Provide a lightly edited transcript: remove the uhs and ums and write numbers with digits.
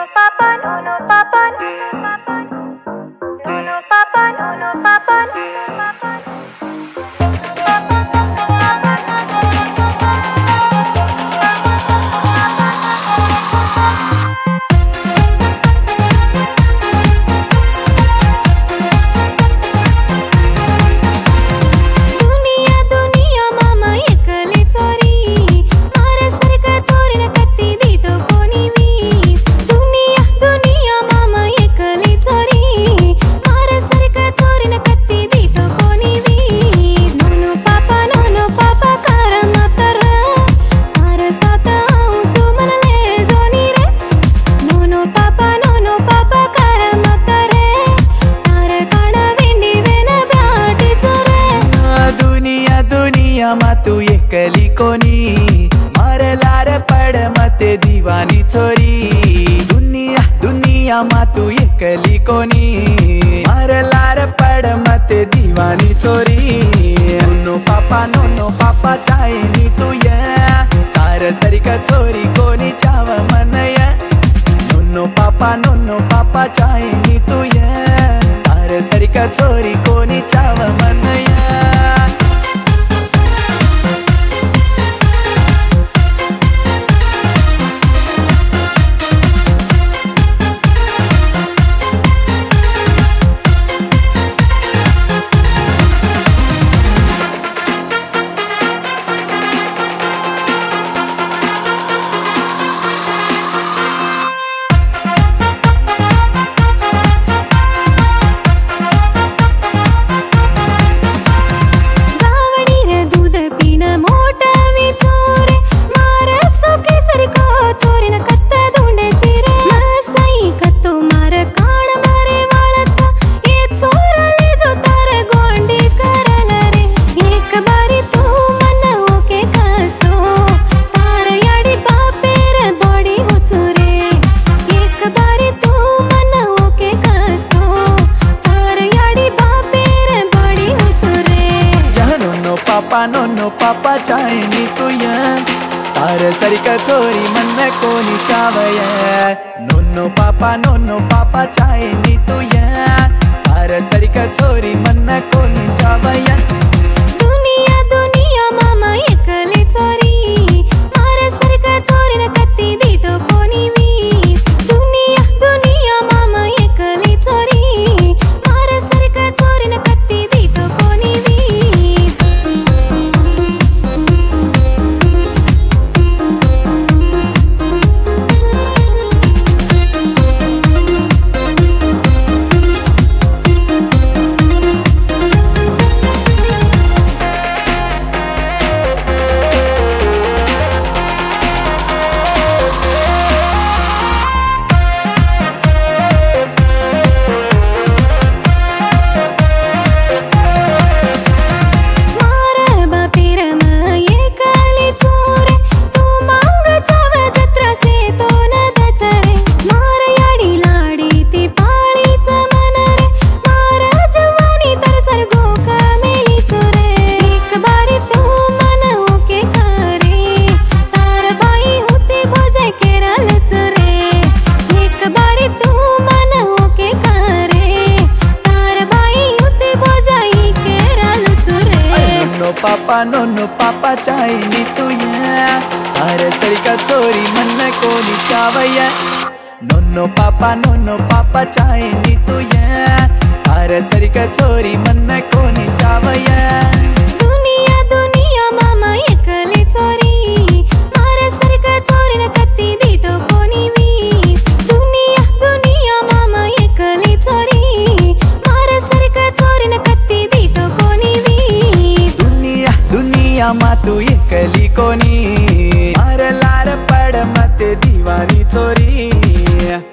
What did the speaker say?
no papa, no no papa, no no papa, no no papa, no no papa, no no papa. तू एकली कोनी मारलार पड मते दीवानी छोरी दुनिया दुनिया मा तू एकली कोनी मारलार पड मते दीवानी छोरी नो पापा चायनी तू ये तार सरिका छोरी कोनी चाव मनय नो पापा चायनी तू ये तार सरिका छोरी कोनी चाव मनय नो पापा चायनी तू ये तार सरिका छोरी मन कोनी चावय नो पापा चायनी तू ये तार सरिका छोरी मन कोनी चावय दुनिया दुनिया मामा एकली चोरी मार सरका चोरी न कत्ती दीटो कोनी वी दुनिया दुनिया मामा एकली चोरी मार सरका चोरी न कत्ती दीटो कोनी वी नो पापा चायनी तू ये तार सरिका छोरी मन कोनी चावय नो पापा चायनी तू ये तार सरिका छोरी मन कोनी चावय दुनिया दुनिया मामा एकली चोरी मार सरका चोरी न कत्ती दीटो कोनी वी दुनिया दुनिया मामा एकली चोरी मार सरका चोरी न कत्ती दीटो कोनी वी दुनिया मा तू एकली कोनी मारलार पड मते दीवानी छोरी